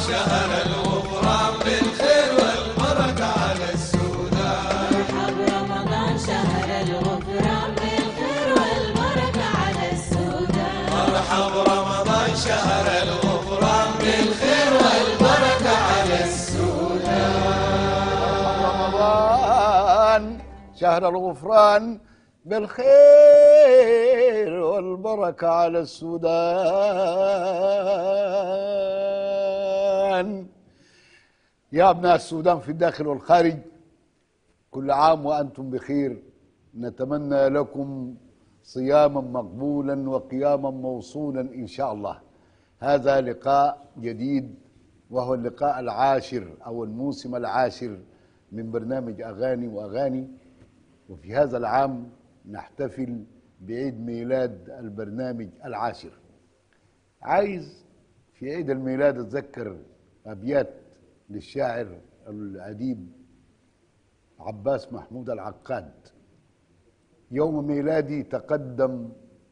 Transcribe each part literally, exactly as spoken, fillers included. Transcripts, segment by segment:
شهر الغفران بالخير والبركة على السودان. مرحب رمضان شهر الغفران بالخير والبركة على السودان. مرحب رمضان شهر الغفران بالخير والبركة على السودان. رمضان شهر الغفران بالخير والبركة على السودان. يا أبناء السودان في الداخل والخارج، كل عام وأنتم بخير. نتمنى لكم صياما مقبولا وقياما موصولا إن شاء الله. هذا لقاء جديد وهو اللقاء العاشر أو الموسم العاشر من برنامج أغاني وأغاني، وفي هذا العام نحتفل بعيد ميلاد البرنامج العاشر. عايز في عيد الميلاد أتذكر أبيات للشاعر الأديب عباس محمود العقاد: يوم ميلادي تقدم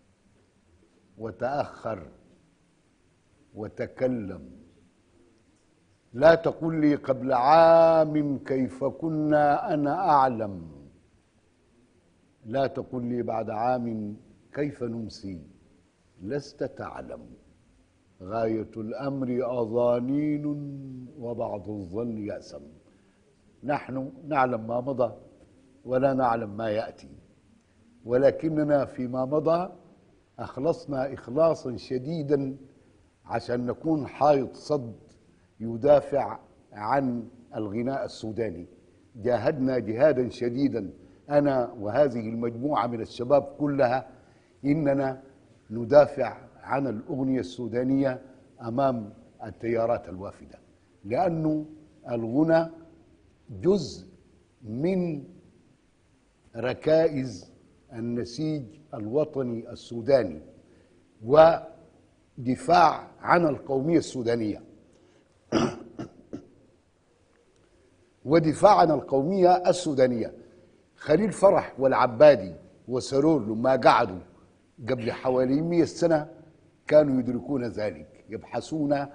وتأخر وتكلم، لا تقل لي قبل عام كيف كنا أنا أعلم، لا تقل لي بعد عام كيف نمسي لست تعلم، غاية الأمر أظانين وبعض الظن يأسم. نحن نعلم ما مضى ولا نعلم ما يأتي، ولكننا فيما مضى أخلصنا إخلاصا شديدا عشان نكون حائط صد يدافع عن الغناء السوداني. جاهدنا جهادا شديدا أنا وهذه المجموعة من الشباب كلها، إننا ندافع عن الأغنية السودانية أمام التيارات الوافدة، لأنه الغنى جزء من ركائز النسيج الوطني السوداني ودفاع عن القومية السودانية ودفاع عن القومية السودانية. خليل فرح والعبادي وسرور لما قعدوا قبل حوالي مئة سنة كانوا يدركون ذلك، يبحثون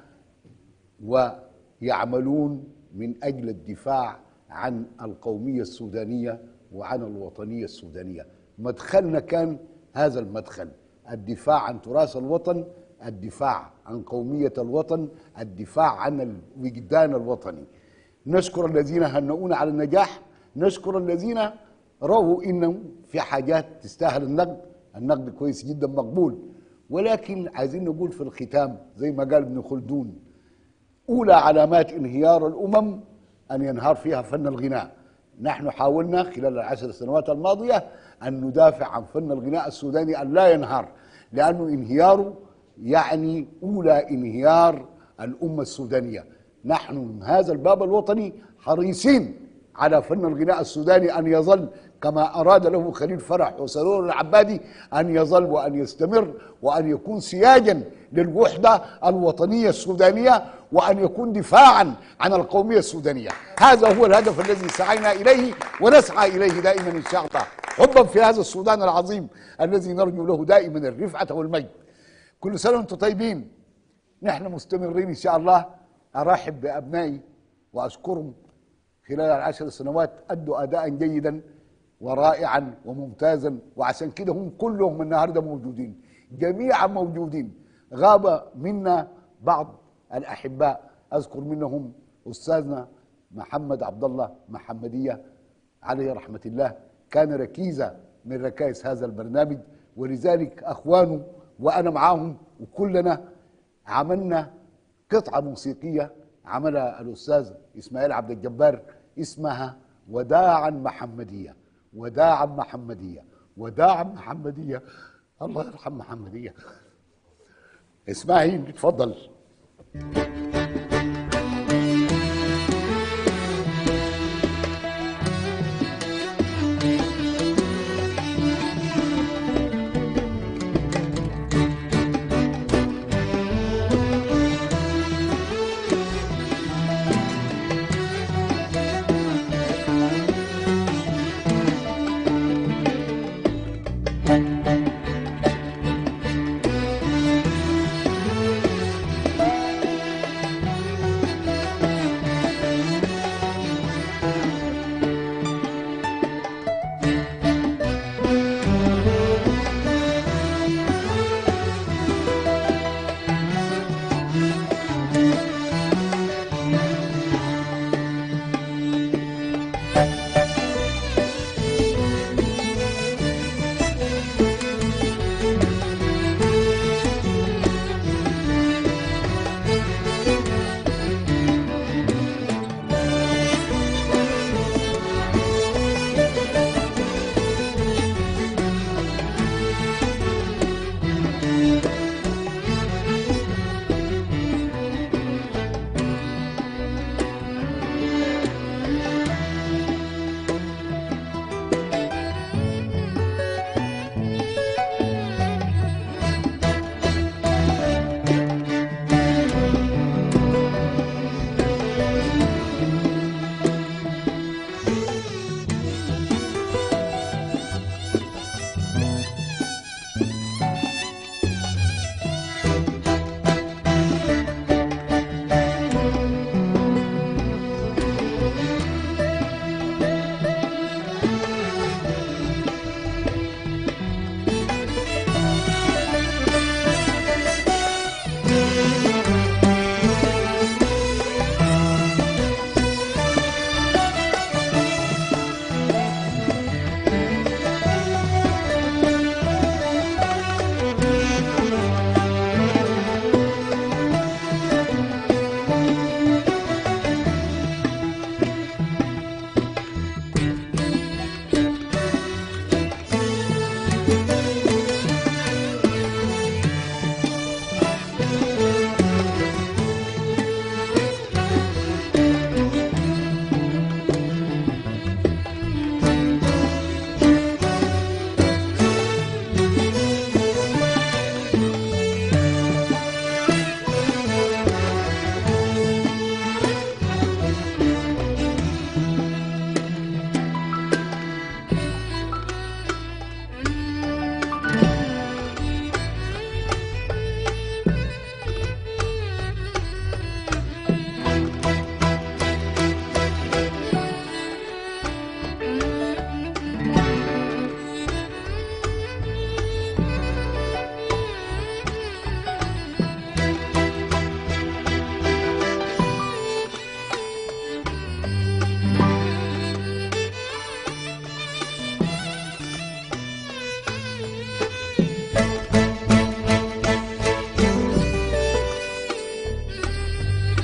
ويعملون من أجل الدفاع عن القومية السودانية وعن الوطنية السودانية. مدخلنا كان هذا المدخل: الدفاع عن تراث الوطن، الدفاع عن قومية الوطن، الدفاع عن الوجدان الوطني. نشكر الذين هنؤونا على النجاح، نشكر الذين رأوا إنه في حاجات تستاهل النقد. النقد كويس جدا مقبول، ولكن عايزين نقول في الختام زي ما قال ابن خلدون: أولى علامات انهيار الأمم أن ينهار فيها فن الغناء. نحن حاولنا خلال العشر سنوات الماضية أن ندافع عن فن الغناء السوداني أن لا ينهار، لأنه انهياره يعني أولى انهيار الأمة السودانية. نحن من هذا الباب الوطني حريصين على فن الغناء السوداني أن يظل كما أراد له خليل فرح وسرور العبادي، أن يظل وأن يستمر وأن يكون سياجا للوحدة الوطنية السودانية، وأن يكون دفاعا عن القومية السودانية. هذا هو الهدف الذي سعينا إليه ونسعى إليه دائما إن شاء الله، حبا في هذا السودان العظيم الذي نرجو له دائما الرفعة والمجد. كل سنة وأنتم طيبين. نحن مستمرين إن شاء الله. أرحب بأبنائي وأشكرهم خلال العشر سنوات، أدوا أداء جيدا ورائعا وممتازا، وعشان كده هم كلهم النهارده موجودين، جميعا موجودين. غاب منا بعض الأحباء، أذكر منهم أستاذنا محمد عبد الله محمدية عليه رحمة الله، كان ركيزة من ركائز هذا البرنامج، ولذلك أخوانه وأنا معاهم وكلنا عملنا قطعة موسيقية عملها الأستاذ إسماعيل عبد الجبار اسمها وداعا محمدية. وداعا محمدية، وداعا محمدية، الله يرحم محمدية. اسمعي، اتفضل.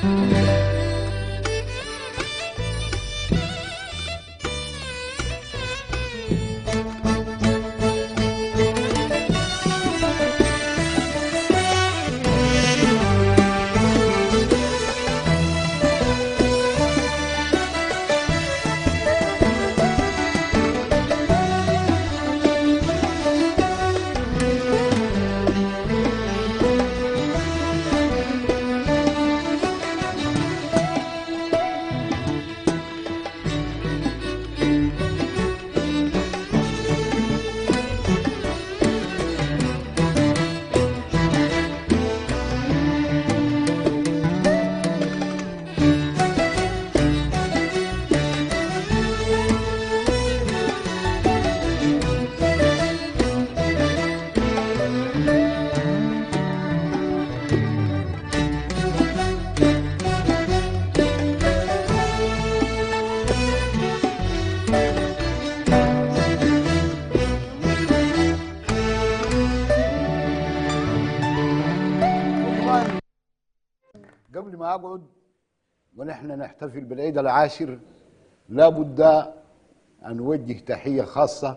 قبل ما اقعد ونحن نحتفل بالعيد العاشر لا بد ان نوجه تحيه خاصه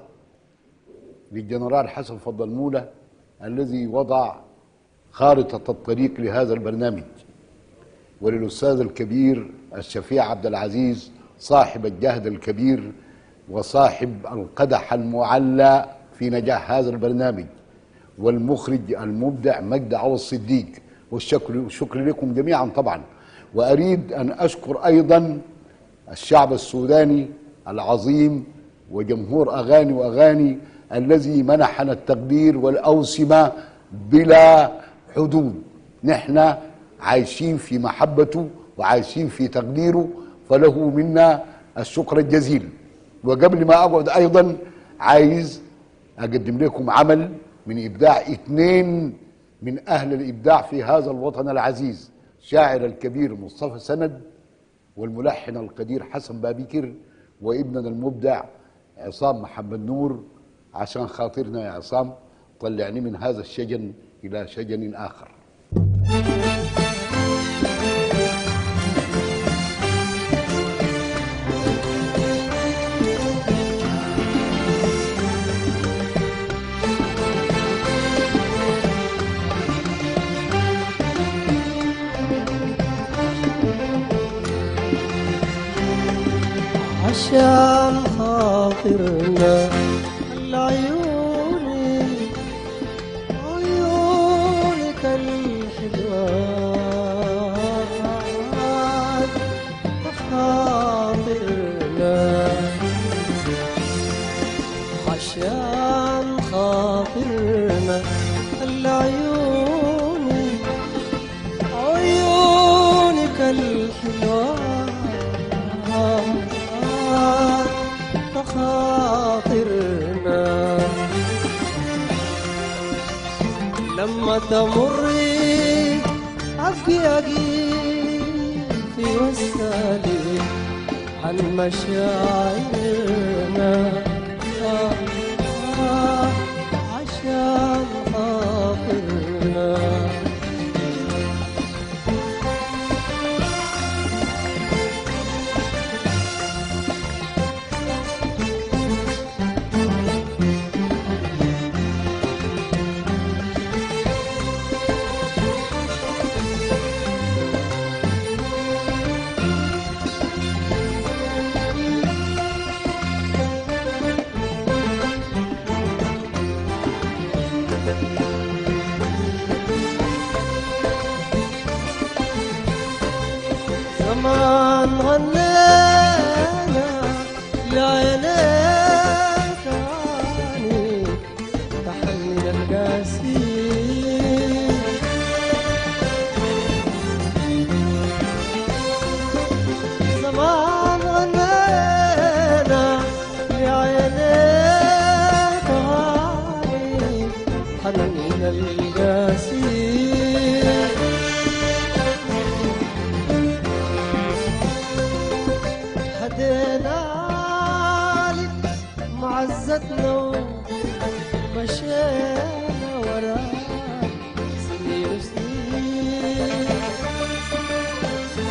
للجنرال حسن فضل مولى الذي وضع خارطه الطريق لهذا البرنامج، وللاستاذ الكبير الشفيع عبد العزيز صاحب الجهد الكبير وصاحب القدح المعلى في نجاح هذا البرنامج، والمخرج المبدع مجدي عوض الصديق، والشكر والشكر لكم جميعا طبعا. واريد ان اشكر ايضا الشعب السوداني العظيم وجمهور اغاني واغاني الذي منحنا التقدير والاوسمه بلا حدود. نحن عايشين في محبته وعايشين في تقديره، فله منا الشكر الجزيل. وقبل ما اقعد ايضا عايز اقدم لكم عمل من ابداع اثنين من اهل الابداع في هذا الوطن العزيز، شاعر الكبير مصطفى سند والملحن القدير حسن بابكر وابننا المبدع عصام محمد نور. عشان خاطرنا يا عصام طلعني من هذا الشجن الى شجن اخر. عشان خاطرنا العيوني عيونك الحلوات خاطرنا، عشان خاطرنا العيوني عيونك الحلوات خاطرنا، لما تمري أبكي أجيب في وسالي عن مشاعرنا آه آه عشان خاطرنا. زمان غنينا لعينيك عني تحني القاسي، زمان غنينا لعينيك عني تحني القاسي، هدينا لك معزتنا ومشينا وراك سنين وسنين،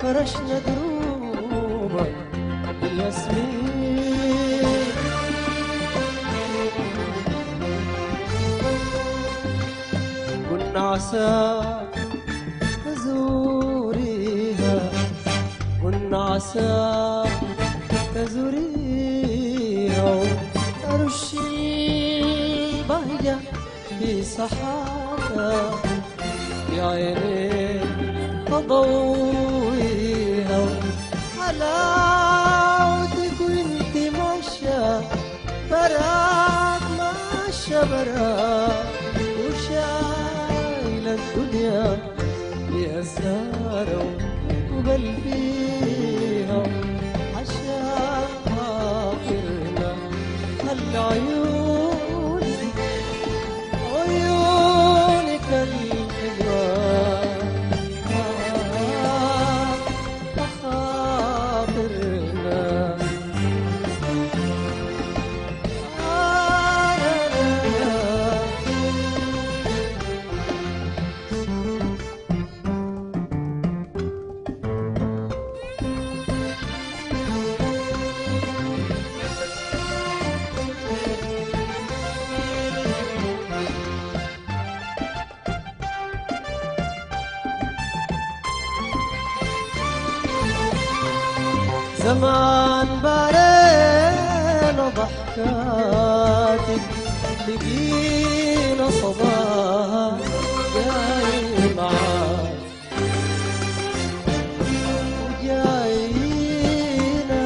فرشنا دروبا بالياسمين قلنا عساك تزوريها قلنا عساك تزوريها وترشي البهجة في سحابها يا عيني تضويها حلاوتك وانت ماشية براك ماشية براك وشايلة الدنيا بأسرارها وقل فيها عشان خاطرنا هالعيون عيونك الحلوة خاطرنا زمان بارينا ضحكاتك لقينا صباها جاي معاك وجاينا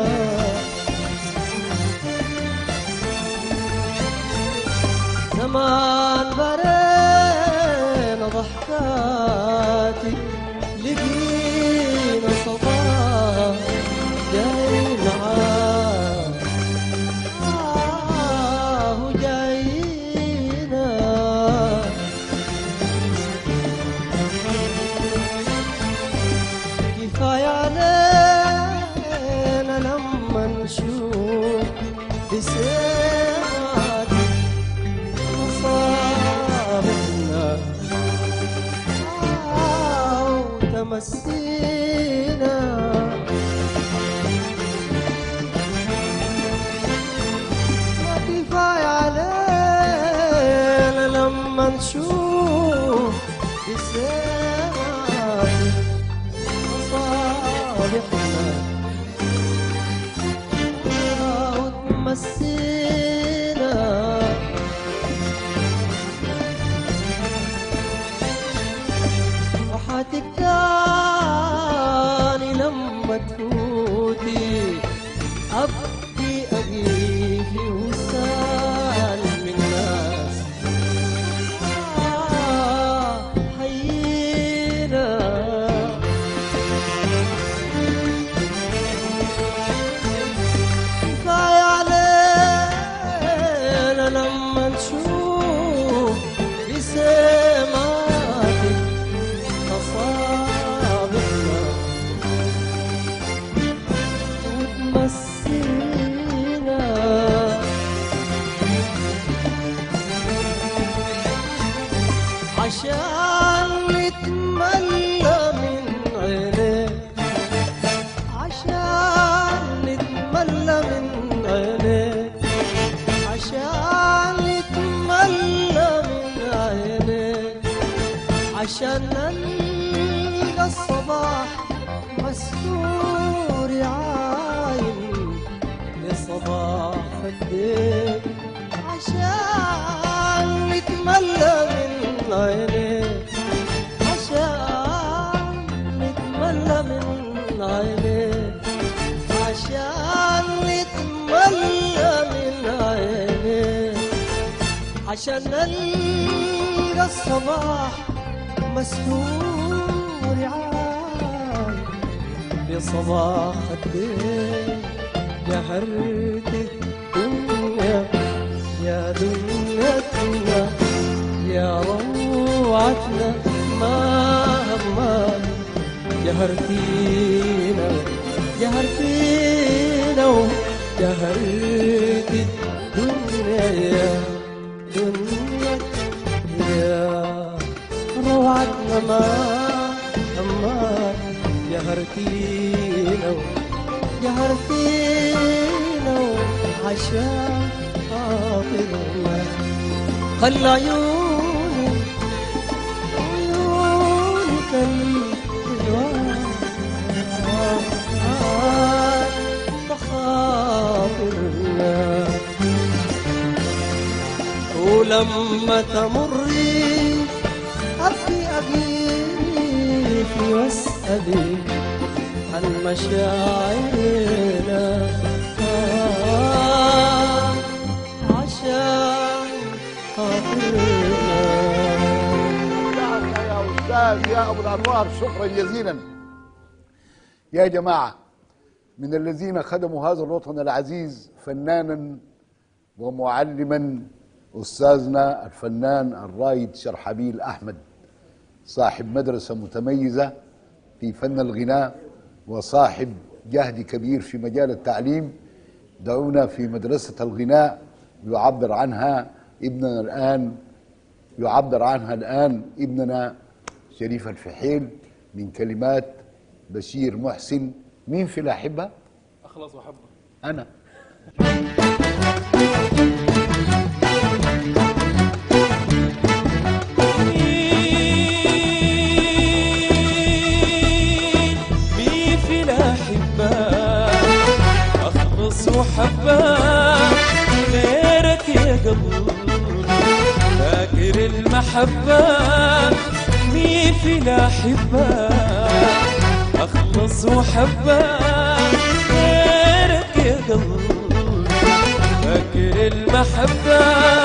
زمان بارينا ضحكاتك لقينا صباها جاي معاك آه وجاينا كفاية علينا لما نشوف بسمات مصابنا آه وتمسينا لما نشوف بسمات مصالحنا وتمسينا وحاتك تاني لما تفوتي أبكي أجيفي وسالم الناس لما نشوف بسماتك أصابعنا وتمسينا عشان نتملى من عينيك عشان نتملى من عينيك عشان نتملى من عينيك عشان نلقى الصباح مستور عاين لصباح خديك عشان نتملى من عينيك عشان نتملى من عينيك عشان نتملى من عينيك عشان نلقى الصباح مسحور عاي بصباح الدين يا هرت الدنيا يا دنيتنا يا روعتنا مهما جهرتينا جهرتينا جهرت الدنيا يا دنيا يا روعتنا مهما جهرتينا فينا وجهر فينا عشان خاطرنا خلى عيوني عيونك الرضوان بخاطرنا ولما تمري أبكي أقيف واسألي عن مشاعرنا آه عشان خاطرنا. يا أستاذ يا أبو الأنوار، شكرا جزيلا. يا جماعة، من الذين خدموا هذا الوطن العزيز فنانا ومعلما أستاذنا الفنان الرائد شرحبيل أحمد، صاحب مدرسة متميزة في فن الغناء وصاحب جهد كبير في مجال التعليم. دعونا في مدرسة الغناء يعبر عنها ابننا الآن يعبر عنها الآن ابننا شريف الفحيل من كلمات بشير محسن. مين في الأحبة؟ أخلص وأحبه أنا. مين في الأحبة أخلص وحبه غيرك يا قلبي فاكر المحبة. مين في الأحبة أخلص وحبه غيرك يا قلبي فاكر المحبة.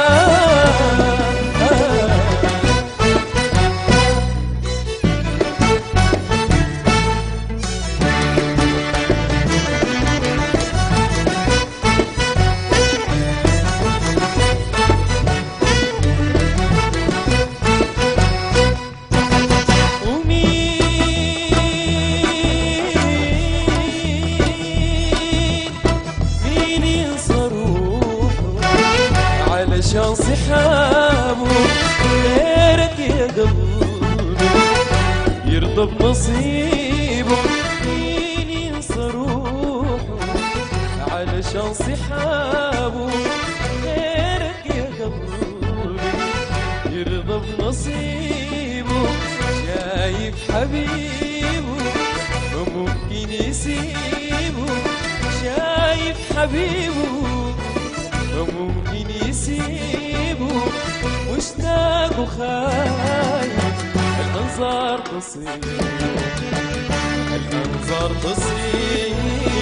عشان صحابه غيرك يا قلبي يرضى بنصيبه. مين ينسى روحه علشان صحابه غيرك يا قلبي يرضى بنصيبه. شايف حبيبه ما ممكن يسيبه. شايف حبيبه وممكن يسيبه. مشتاق وخايف الأنظار تصيب الأنظار تصيب.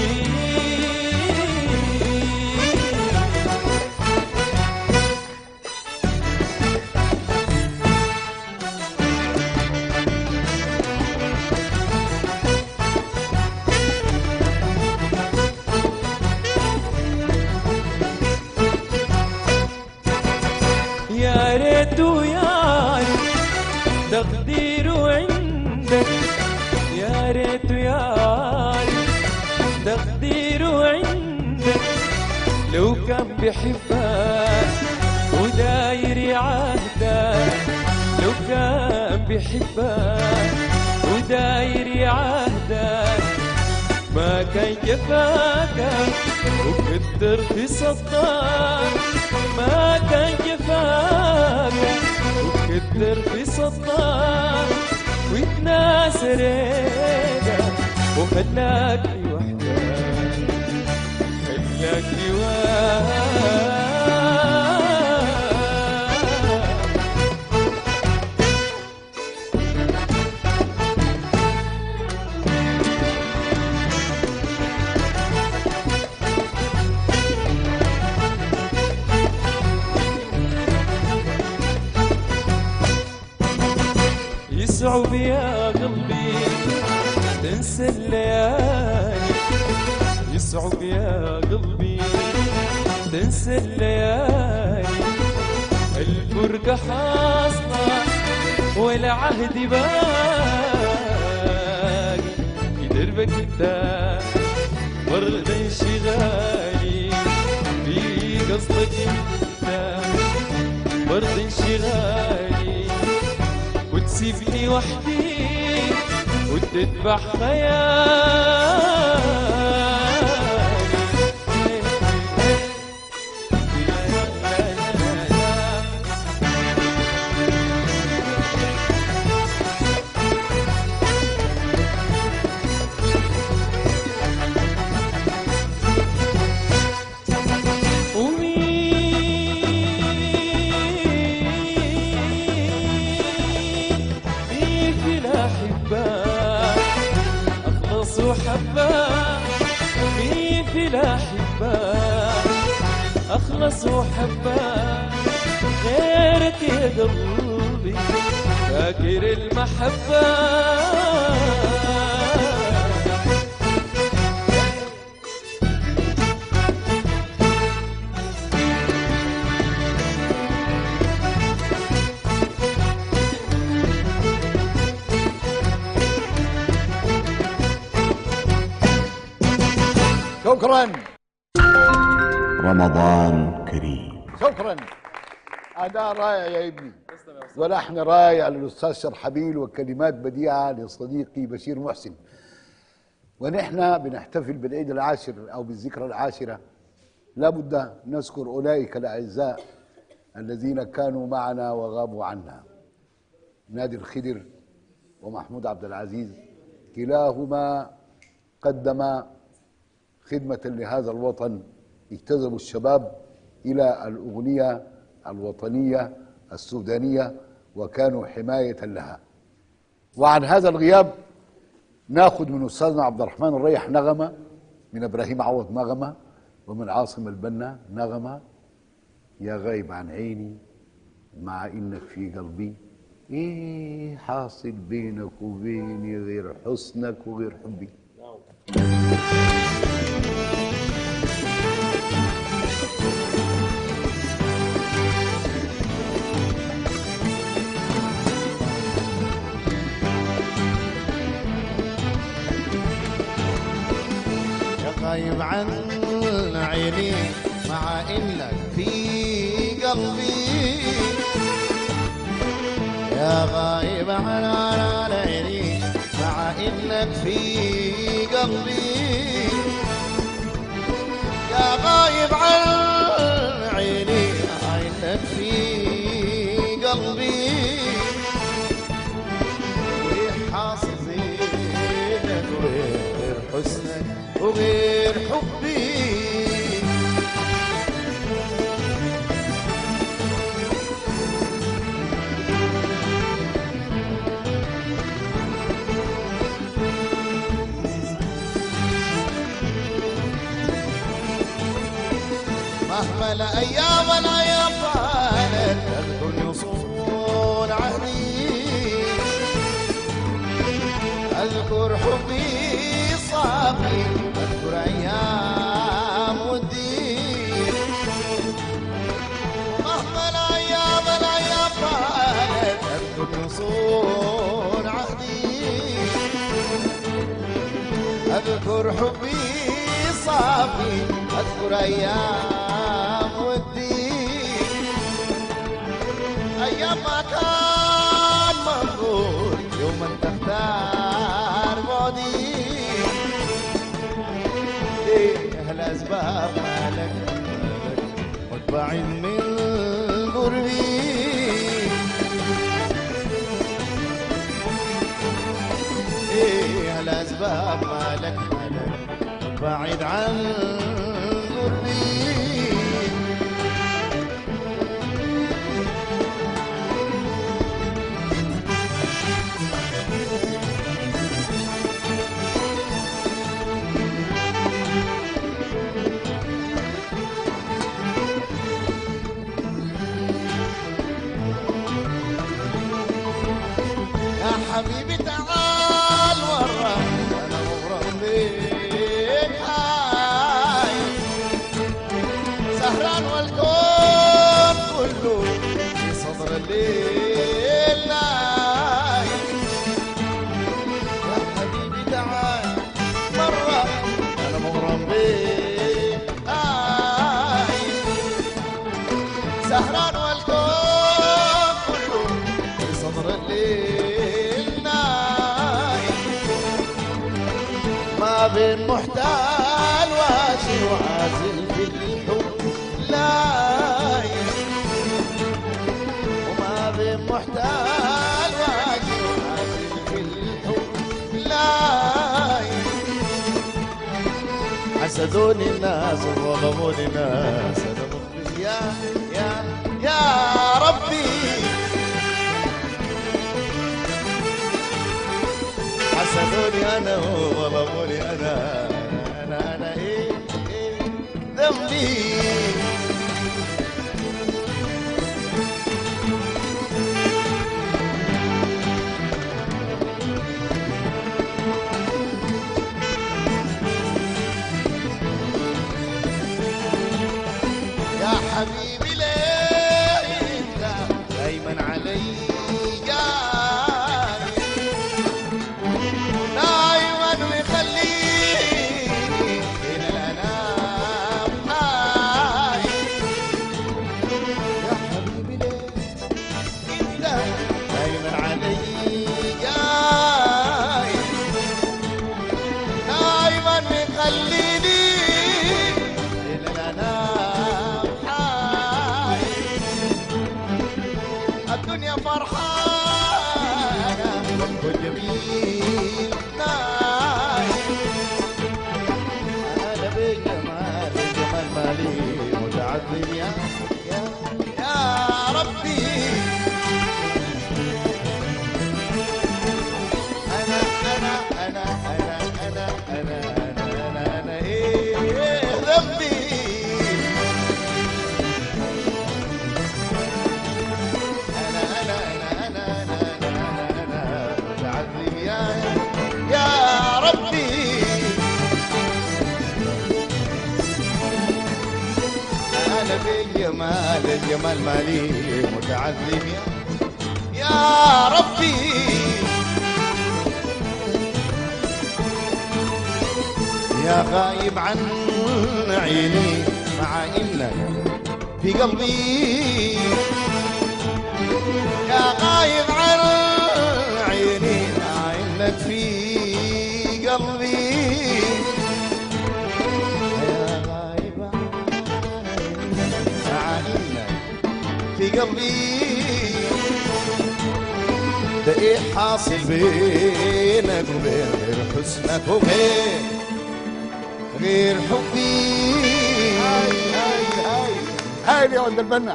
يا ريت ويعرف تقديره عندك. يا ريت ويعرف تقديره عندك. لو كان بيحبك وداير يعهدك. لو كان بيحبك وداير يعهدك ما كان جفاك وقدر في صدك. ما كان جفاك وقدر في صدك واتناسى ريدك وخلاك لوحدك خلاك لوحدك. يصعب يا قلبي تنسى الليالي. يصعب يا قلبي تنسى الليالي. الفرقة حاصلة والعهد باقي في دربك انت ورد انشغالي. في قصدك انت ورد انشغالي وتسيبني وحدي وتذبح خيالي. مين في الأحباء أخلص وحباء غيرك يا قلبي فاكر المحبة. شكرا. رمضان كريم. شكرا. أداء رائع يا ابني، ولحن رائع للأستاذ شرحبيل، وكلمات بديعة لصديقي بشير محسن. ونحن بنحتفل بالعيد العاشر أو بالذكرى العاشرة، لابد نذكر أولئك الأعزاء الذين كانوا معنا وغابوا عنا. نادي الخدر ومحمود عبد العزيز كلاهما قدم خدمة لهذا الوطن، اجتذبوا الشباب إلى الأغنية الوطنية السودانية وكانوا حماية لها. وعن هذا الغياب ناخذ من أستاذنا عبد الرحمن الريح نغمة، من إبراهيم عوض نغمة، ومن عاصم البنا نغمة. يا غايب عن عيني مع إنك في قلبي، إيه حاصل بينك وبيني غير حسنك وغير حبي. غايب عن عيني مع انك في قلبي، يا غايب عن عيني مع انك في قلبي، يا غايب عن عيني مع انك في قلبي، وحاصل زينك وغير حسنك وغير حبي. مهما الأيام الأيام طالت تذكر يصون عهدي، أذكر حبي صافي، أذكر أيام ودي. مهما الأيام الأيام طالت أذكر يصون عهدي، أذكر حبي صافي، أذكر أيام ودي. أيام ما كان منظور يوما تختار بعدي، ليه الأسباب مالك وتبعد من قربي. ليه الأسباب مالك مالك وتبعد عن قربي. حبيبي تعال ورا انا مغرم بيك، هاي سهران والكون كله في صدر الليل نايم. يا حبيبي تعال مرة انا مغرم بيك، هاي سهران والكون كله في صدر الليل. محتال واشي وعازل في الحب لاين وما بين محتال واشي وعازل في الحب لاين حسدوني الناس وظلموني الناس انا مخلص يا يا يا ربي حسدوني انا وظلموني انا انا انا ايه ايه ذنبي يا حبيبي ليه انت دايما علي جاي دايما مخليني الى الانام هاي يا حبيبي ليه انت دايما علي جاي دايما مخليني الى الانام هاي الدنيا فرحانه والكل جميل ناي انا بجمال الجمال مالي متعظم يا يا يا ربي انا انا انا انا انا انا انا انا انا ايه ذنبي انا انا انا انا انا انا متعذب يا يا ربي انا بالجمال الجمال مالي متعذب يا يا ربي يا غايب عن عيني مع انك في قلبي يا غايب عن عيني مع انك في قلبي يا غايب عن عيني مع انك في قلبي ده ايه حاصل بينك وبين غير حسنك وغير غير حبي هاي هاي هاي هاي يا ولد البنا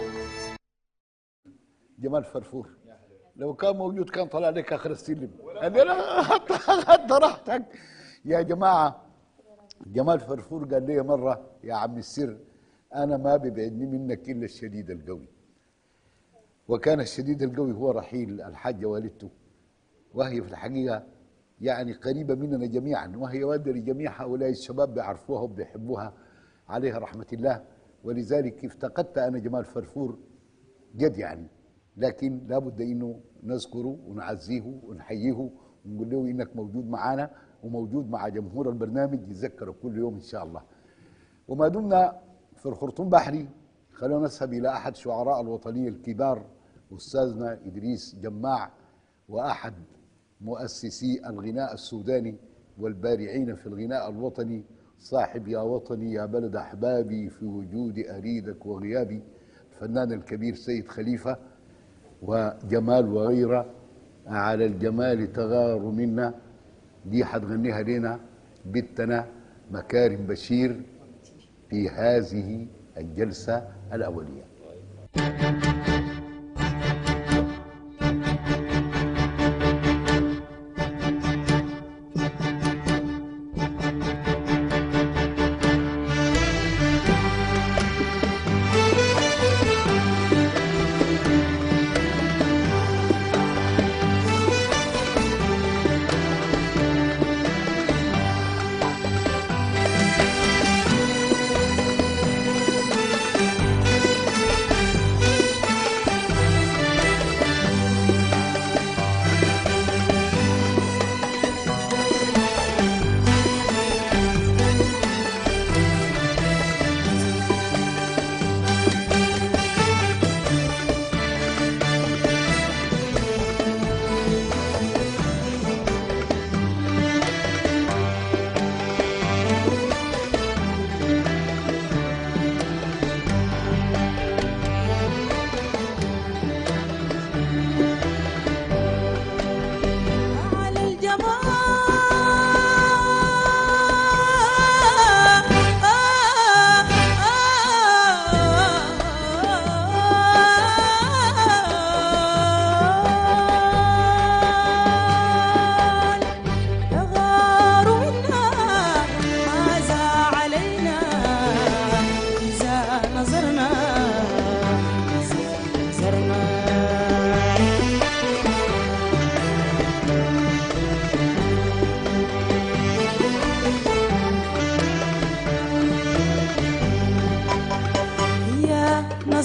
جمال فرفور لو كان موجود كان طلع لك اخر السلم قال لي لا خدت راحتك يا جماعه. جمال فرفور قال لي مره يا عم السر انا ما بيبعدني منك الا الشديد القوي، وكان الشديد القوي هو رحيل الحاجه والدته، وهي في الحقيقه يعني قريبه مننا جميعا، وهي والده لجميع هؤلاء الشباب بيعرفوها وبيحبوها عليها رحمه الله، ولذلك افتقدت انا جمال فرفور جد يعني، لكن لابد انه نذكره ونعزيه ونحييه ونقول له انك موجود معنا وموجود مع جمهور البرنامج يتذكره كل يوم ان شاء الله. وما دمنا في الخرطوم بحري خلونا نذهب الى احد شعراء الوطنيه الكبار استاذنا ادريس جماع، واحد مؤسسي الغناء السوداني والبارعين في الغناء الوطني، صاحب يا وطني يا بلد احبابي في وجودي اريدك وغيابي، الفنان الكبير سيد خليفه، وجمال وغيره على الجمال تغار منا، دي حتغنيها لنا بنتنا مكارم بشير في هذه الجلسه الاوليه.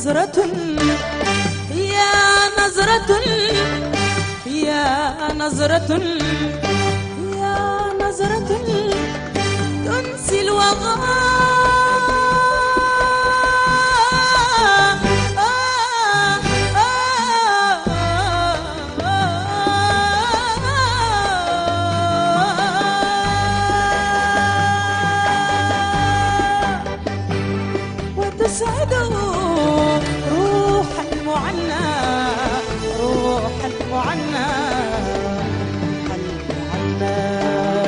نظرة يا نظرة يا نظرة يا نظرة تنسي الوغى وتسعد روح المعنى روح المعنى المعنى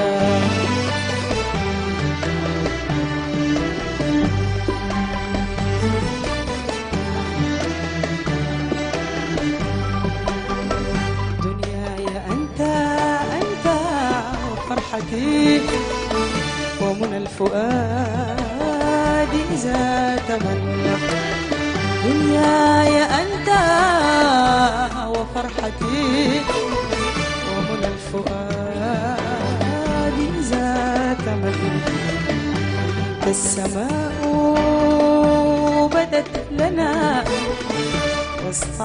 دنياي أنت أنت وفرحتي ومنى الفؤاد إذا تمنى دنياي أنت وفرحتي ومنى الفؤاد إذا تمنى أنت السماء بدت لنا وسط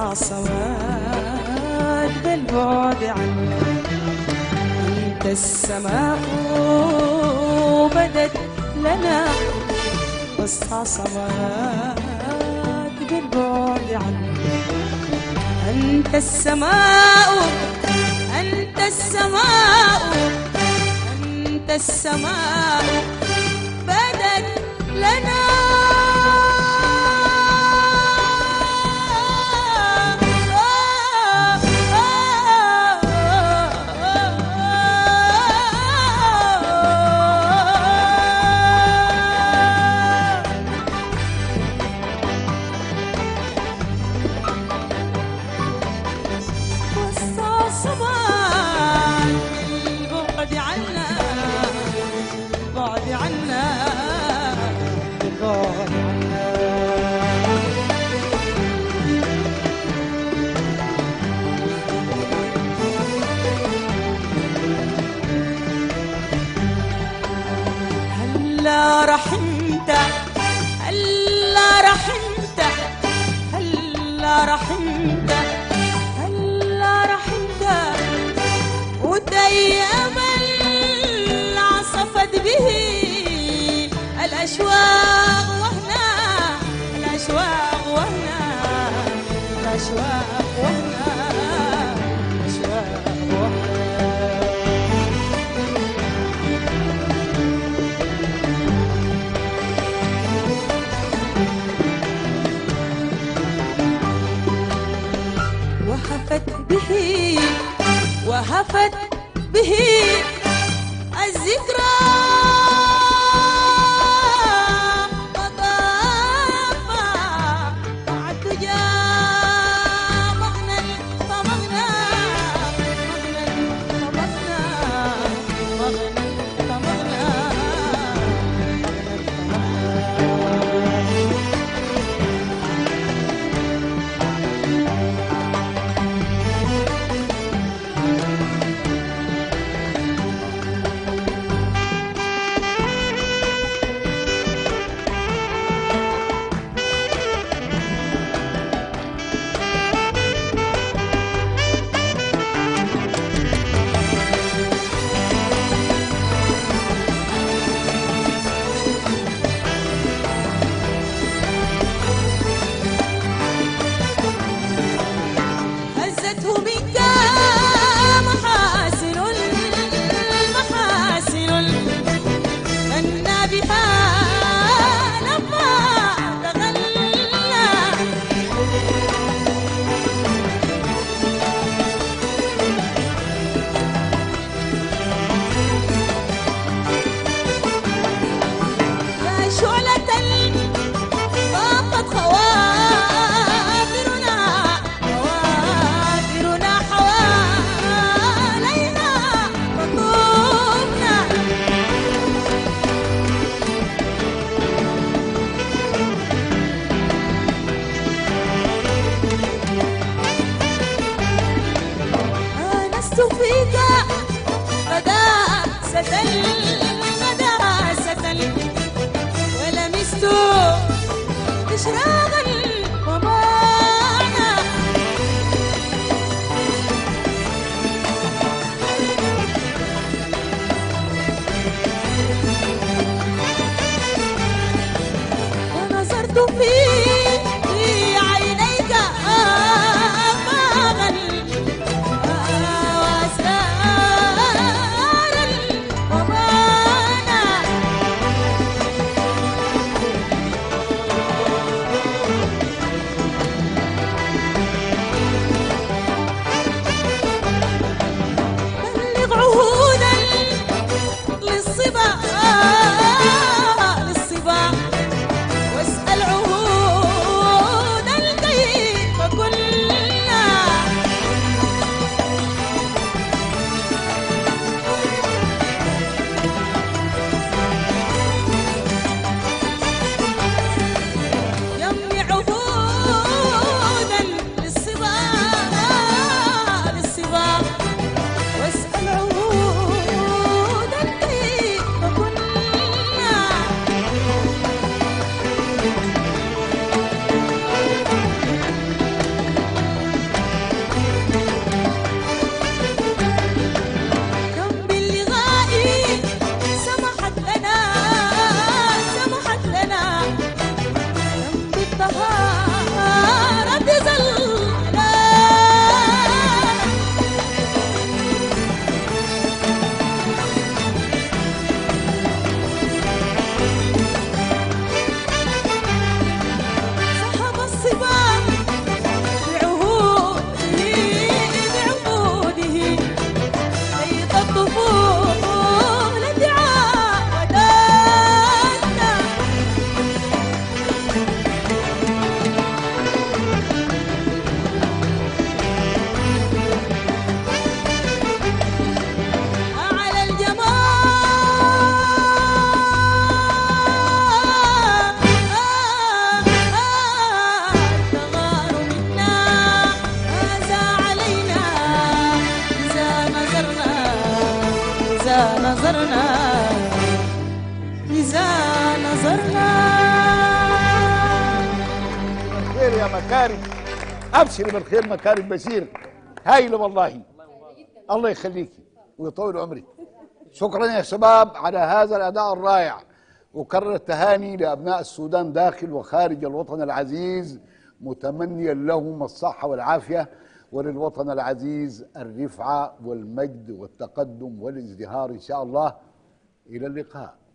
سواد بالبعد عنا أنت السماء بدت لنا وسط سواد بالبعد عنا أنت السماء أنت السماء أنت السماء بدت لنا هلا رحمت هلا رحمت هلا رحمت هلا رحمت وتيم عصفت به الأشواق وهنا الأشواق وهنا الأشواق وهنا الأشواق وهنا وهفت به وهفت به الذكرى وطافا مع الدجى مغنى فمغنى مغنى فمغنى مغنى فمغنى إشراقا نظرت في في عينيك آفاق وأسرار الوطن. بلغ عهودا للصبا للصبا واسأل عهودا كيف كنا. يمنع عهودا للصبا للصبا واسأل عهودا كيف كنا. كم باللغاء سمحت لنا سمحت لنا كم بالطهارة زلنا. سحب الصبا بعهوده بعقوده ليط الطفولة عودتنا. على الجمال الثغار منا هذا علينا إذا نظرنا إذا نظرنا إذا نظرنا. خير يا مكارم، ابشري بالخير مكارم بشير، هايله والله. الله يخليكي ويطول عمرك. شكرا يا شباب على هذا الاداء الرائع، وكرر التهاني لابناء السودان داخل وخارج الوطن العزيز، متمنيا لهم الصحه والعافيه، وللوطن العزيز الرفعه والمجد والتقدم والازدهار ان شاء الله. الى اللقاء.